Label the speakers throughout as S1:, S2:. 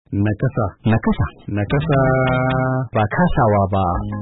S1: Nakasa. Nakasa. Nakasa ba kasawa ba.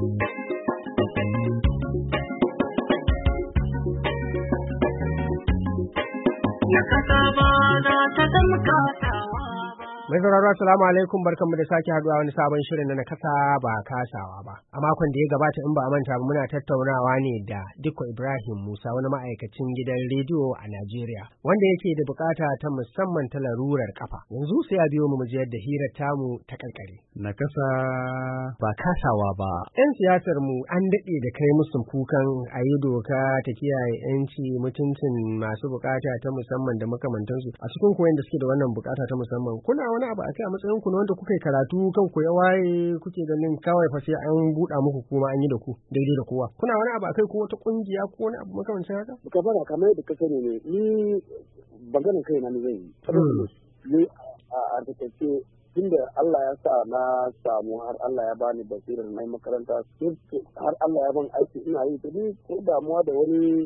S2: Nakasa ba za ta zama kasawa.
S3: Mai sauraro assalamu alaikum, barkanmu da sake haduwa wani sabon shirin na nakasa ba kasawa ba. A makon da ya gabata in ba a manta ba muna tattaunawa ne da Dikko Ibrahim Musa, wani ma'aikacin gidan rediyo a Najeriya wanda yake da bukata ta musamman ta larurar kafa. Yanzu sai a biyo mu ji yadda hirar tamu ta karkare.
S1: Nakasa ba kasawa ba.
S3: 'Yan siyasar mu an daɗe da kai musu kukan a yi doka ta kiyaye 'yanci mutuncin masu bukata ta musamman da makamantansu. A cikin koyon da suke da wannan bukata ta musamman, kuna wani abu a kai a matsayin ku na wanda kuka yi karatu kan ku ya waye kuke ganin kawai fa sai an buɗa muku kuma an yi da ku daidai da kowa? Kuna wani abu a kai ko wata kungiya ko wani abu makamancin haka?
S4: Ka fara kamar yadda ka sani ne, ni maganin kai na zai yi. Ni a takaice tunda Allah ya sa na samu har Allah ya bani basirar na makaranta har Allah ya ban aiki ina yi ta ni ko damuwa da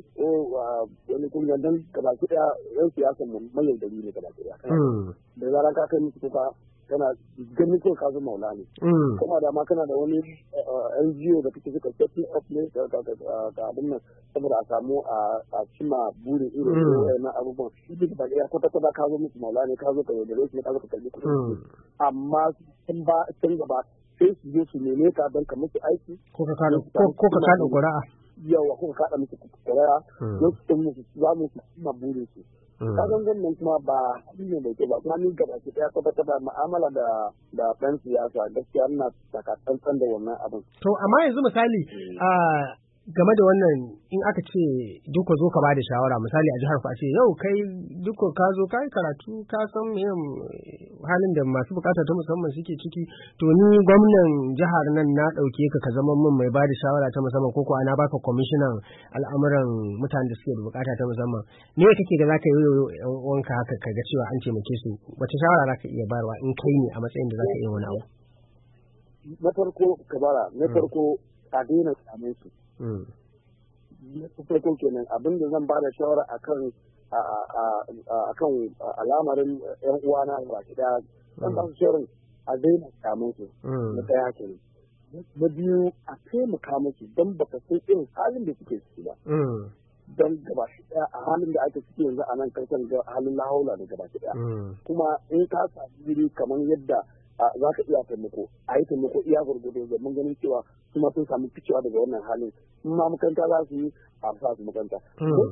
S4: wani kungiyar dan gaba ɗaya yan siyasa mu mai dari ne gaba ɗaya. Da zaran ka kai musu kuka kana ganin ko ka zo maula ne. Kuma da ma kana da wani NGO da kake suka setting up ne ka abin nan saboda a samu a cima burin irin na abubuwan. Shi duk da ya kwata ka zo musu maula ne, ka zo ka yaudare su ne, ka zo ka kalli kuɗi. Amma sun gaba sai su zo su neme ka don ka musu aiki.
S3: Ko ka kada ƙuri'a.
S4: Yawa ko ka kada musu ƙuri'a don su musu za mu su cima burin su. Kagan gwamnan kuma ba ne mai kyau ba, kuma ni gaba ki daya tabbatar da mu'amala da ɗan siyasa gaskiya ina takatsantsan da wannan abin.
S3: To amma yanzu misali game da wannan in aka ce duka zo ka bada shawara misali a jihar ku a ce yau kai duka ka zo ka yi karatu ka san meye halin da masu bukata ta musamman suke ciki, to ni gwamnan jihar nan na dauke ka zama min mai bada shawara ta musamman ko ana baka kwamishinan al'amuran mutanen da suke da bukata ta musamman, me kake ga zaka yi yan uwanka haka ka ga cewa an taimake su, wace shawara zaka iya bayarwa in kai ne a matsayin da zaka iya wani abu?
S4: Na farko a daina tsamin su. Farko kenan abin da zan bada shawara akan al'amarin yan uwana ba ki da zan ba su shawarar a daina tsamin su na daya kenan. Na biyu a taimaka musu don baka san irin halin da suke ciki ba. Don gaba daya a halin da ake ciki yanzu a nan kankan halin lahaula da gaba daya. Kuma in ka samu wuri kamar yadda za ka iya taimako a yi taimako iya gurgudu domin ganin cewa kuma sun samu ficewa daga wannan halin, in ma makaranta za su yi a sa su makaranta.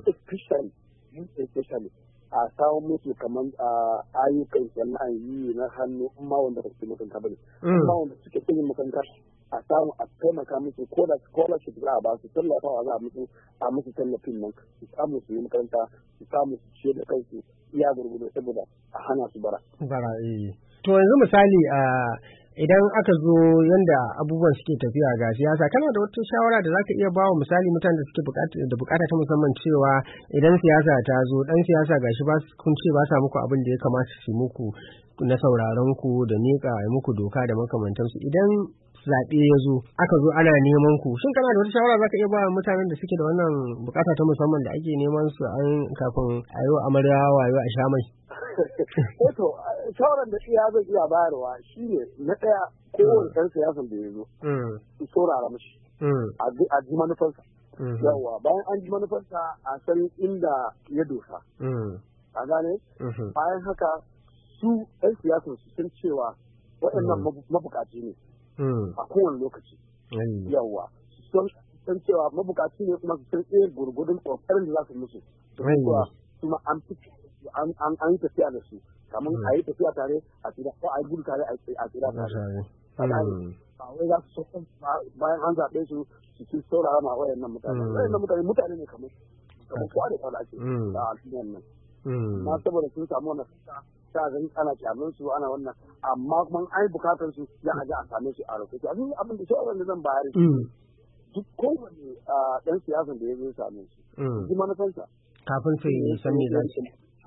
S4: Especially a samun musu kamar ayyukan sana'an yi na hannu in ma wanda ba su makaranta ba ne. In ma wanda suke cikin makaranta a samu a taimaka musu ko da scholarship za a ba su tallafawa za a musu tallafin nan su samu su yi makaranta su samu su ce da kansu iya gurgudu saboda a hana su bara.
S3: To yanzu misali idan aka zo yanda abubuwan suke tafiya ga siyasa, kana da wata shawara da zaka iya bawa misali mutanen da suke da bukata ta musamman cewa idan siyasa ta zo dan siyasa gashi ba kun ce ba sa muku abin da ya kamata su muku na sauraron ku da mika muku doka da makamantansu, idan zaɓe ya zo aka zo ana neman ku, shin kana da wata shawara zaka iya ba mutanen da suke da wannan bukata ta musamman da ake neman su kafin a yi wa amarya wayo a sha mai?
S4: Wato shawarar da iya zai iya bayarwa shine na ɗaya kowane ɗan siyasan da ya zo su saurara mashi a ji manufarsa. Yawa bayan an ji manufarsa a san inda ya dosa. A gane bayan haka su ɗan siyasan su san cewa waɗannan mabukaci ne a kowane lokaci. Yawa san cewa mabukaci ne kuma su san tsaye gurgudun ƙoƙarin da za su musu. Kuma an yi tafiya da su kamar a yi tafiya tare a tsira ko a yi gudu tare a tsira tare. Ba wai za su so bayan an zaɓe su su ci saurara ma wayannan mutane ne kamar kowa da kwada ake da al'ummar nan. Na saboda sun samu wannan ta gani ana kyamun su ana wannan amma kuma an yi bukatar su ya aje a same su a lokaci. Abin da shawarar da zan bayar duk kowane ɗan siyasan da ya zo same su ji manufansa
S3: kafin su yi san me za su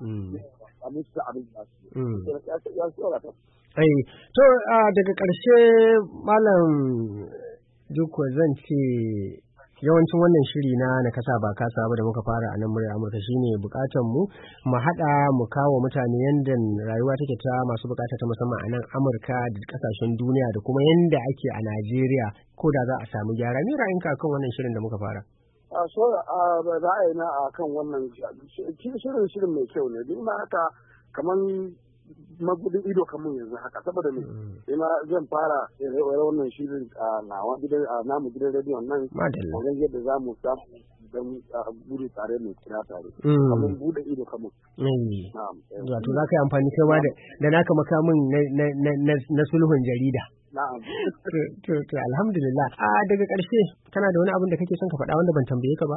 S3: to daga ƙarshe malam Dikko zan ce yawancin wannan shiri na kasa ba kasa ba da muka fara a nan murya Amurka shine bukatar mu haɗa mu kawo mutane yanda rayuwa take ta masu bukata ta musamman a nan Amurka da kasashen duniya da kuma yanda ake a Najeriya ko da za a samu gyara. Ni ra'ayinka kan wannan shirin da muka fara?
S4: Ra'ayina a kan wannan shirin mai kyau ne, duk ma haka kamar magudin ido kamar yanzu haka saboda ne ina zan fara wannan shirin a namu gidan rediyon nan wajen yadda za mu samu don gudu tare mai kira tare kamar bude ido kamar
S3: wato za ka yi amfani kai ma da naka makamin na sulhun jarida. To alhamdulillah. Daga ƙarshe kana da wani abin da kake son ka faɗa wanda ban tambaye ka ba?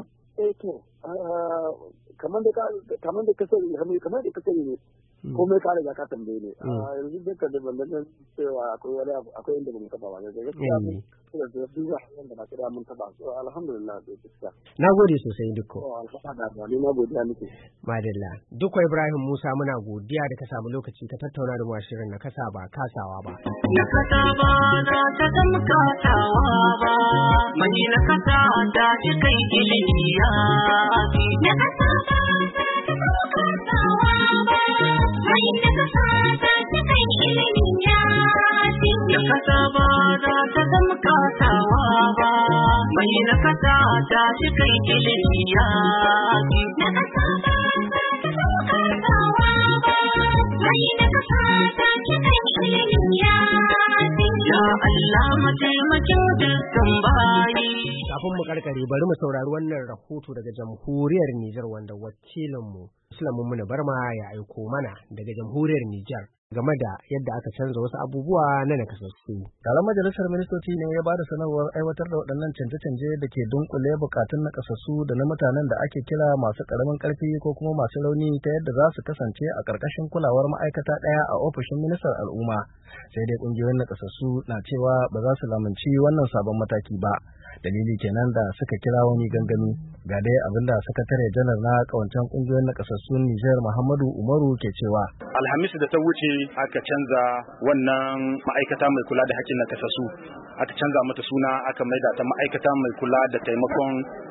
S4: Kamar da ka sani ne komai ka riga ka tambaye ne yanzu duka da bandan cewa akwai inda bamu taba ba gaskiya da duba wanda na kira mun taba so alhamdulillah da gaskiya
S3: nagode sosai dukko
S4: alhamdulillah ni nagode miki
S3: madalla dukko Ibrahim Musa muna godiya da ka samu lokaci ka tattauna da mu shirin na kasa ba kasawa ba
S2: na kasa ba na ta zama kasawa ba mai na kasa ta ci kai ilimi ya na kasa ba ta zama kasawa ba mai na kasa ta ci kai ilimi ya na kasa ba na ta zama kasawa ba mai na kasa ta ci kai ilimi ya na kasa ba ta zama kasawa ba mai na kasa ta ci kai ilimi ya Allah mataimakin dukkan bayi.
S3: Kafin mu karkare bari mu saurari wannan rahoto daga jamhuriyar Nijar wanda wakilinmu Sulaiman Muna Barma ya aiko mana daga jamhuriyar Nijar game da yadda aka canza wasu abubuwa na nakasassu.
S1: Taron majalisar ministoci ne ya bada sanarwar aiwatar da waɗannan canje-canje da ke dunkule bukatun nakasassu da na mutanen da ake kira masu ƙaramin ƙarfi ko kuma masu rauni ta yadda za su kasance a ƙarƙashin kulawar ma'aikata ɗaya a ofishin ministan al'umma. Sai dai ƙungiyoyin nakasassu na cewa ba za su lamunci wannan sabon mataki ba. Dalili kenan da suka kira wani gangami. Ga dai abinda sakatare janar na kawancan ƙungiyoyin nakasassun Nijar Muhammadu Umaru ke cewa.
S5: Alhamis da ta wuce aka canza wannan ma'aikata mai kula da haƙƙin nakasassu. Aka canza mata suna aka maida ta ma'aikata mai kula da taimakon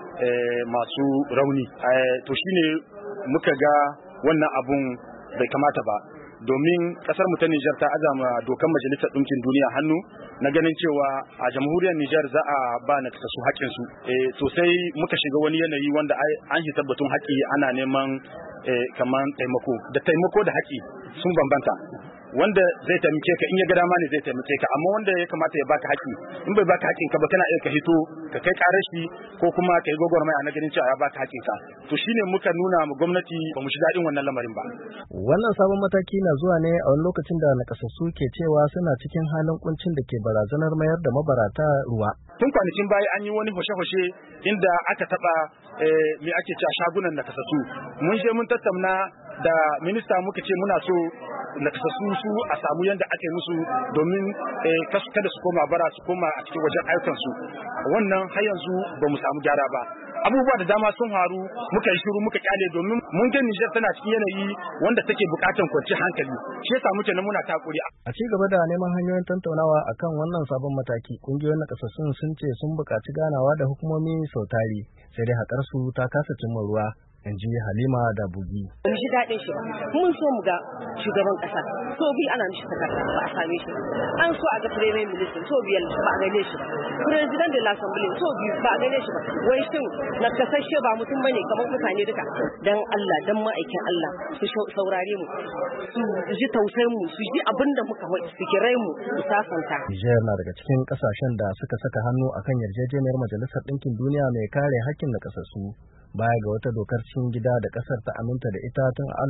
S5: masu rauni. To shine muka ga wannan abun bai kamata ba. Domin kasar mu ta Nijar ta azama dokan Majalisar Ɗinkin Duniya hannu na ganin cewa a jamhuriyar Nijar za a ba na kasu haƙƙin su. Sosai muka shiga wani yanayi wanda an shi tabbatun haƙƙi ana neman kaman taimako da haƙƙi sun bambanta. Wanda zai taimake ka in ya ga dama ne zai taimake ka amma wanda ya kamata ya baka haƙƙi in bai baka haƙƙin ka ba kana iya ka hito ka kai ƙarar shi ko kuma ka yi gwagwarmaya na ganin cewa ya baka haƙƙin ka to shine muka nuna ma gwamnati ba mu shiga irin wannan lamarin ba.
S1: Wannan sabon mataki na zuwa ne a wani lokacin da nakasassu ke cewa suna cikin halin kuncin da ke barazanar mayar da mabarata ruwa.
S5: Tun kwanakin baya an yi wani hoshe-hoshe inda aka taɓa me ake cewa shagunan nakasassu mun je mun tattauna da minista muka ce muna so nakasassu su a samu yadda ake musu domin kada su koma bara su koma a cikin wajen ayyukansu wannan har yanzu ba mu samu gyara ba. Abubuwa da dama sun faru muka yi shiru muka kyale domin mun ga Nijar tana cikin yanayi wanda take bukatan kwanciyar hankali shi yasa muke nan muna takuri.
S1: A ci gaba da neman hanyoyin tantaunawa akan wannan sabon mataki kungiyoyin nakasassun sun ce sun buƙaci ganawa da hukumomi sau tari sai dai haƙar su ta kasa cimma ruwa. In ji Halima da Bugi.
S6: Mun ji daɗin shi mun so mu ga shugaban ƙasa so bi ana mishi takarda ba a same shi an so a ga premier minister so biyar ba a gane shi ba president de l'assembly so biyu ba a gane shi ba wai shin na kasashe ba mutum bane kamar mutane duka dan Allah dan ma'aikin Allah su saurare mu su ji tausayin mu su ji abinda muka su kirai mu su sasanta.
S1: Niger na daga cikin kasashen da suka saka hannu akan yarjejeniyar Majalisar Ɗinkin Duniya mai kare hakkin nakasassu. Baya ga wata dokar cikin gida da kasar ta aminta da ita tun a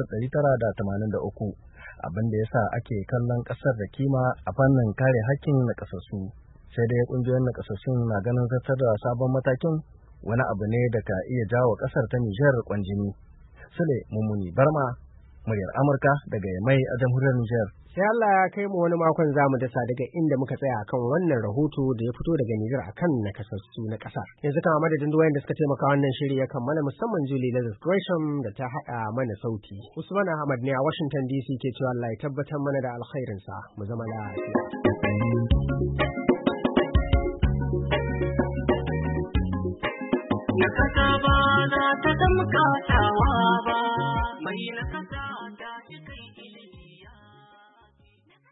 S1: 1983 abin da yasa ake kallon kasar da kima a fannin kare hakkin nakasassu sai dai kungiyoyin nakasassun na ganin zartar da sabon matakin wani abu ne da ka iya jawo kasar ta Nijar kwanjini. Sule Mummuni Barma, muryar Amurka daga Yamai a jamhuriyar Nijar.
S3: Sai Allah ya kai mu wani makon zamu dasa daga inda muka tsaya akan wannan rahoto da ya fito daga Nijar akan nakasassu na kasar. Yanzu kama madadin duwayen da suka taimaka wannan shiri ya kammala musamman Julie Lazarus Gresham da ta haɗa mana sauti. Usman Ahmad ne a Washington DC ke cewa Allah ya tabbatar mana da alkhairinsa mu zama lafiya.
S2: na kasa ba za ta zama kasawa ba mai na kasa